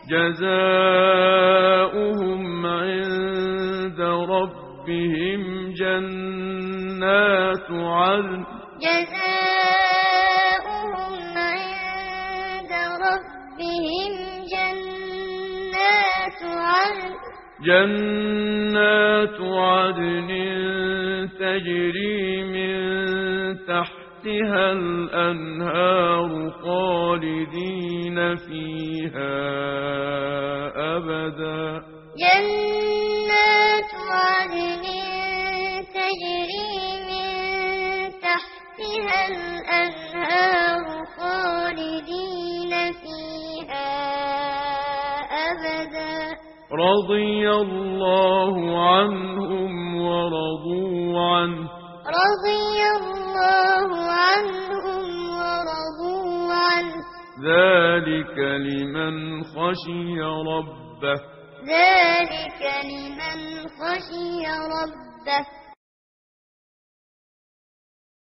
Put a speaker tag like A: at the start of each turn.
A: جزاؤهم عند ربهم جنات عدن تجري من تحتها الأنهار خالدين فيها أبدا
B: جنات عدن تجري من تحتها الأنهار خالدين فيها أبدا
A: رضي الله عنهم ورضوا عنه ذلك لمن خشي ربه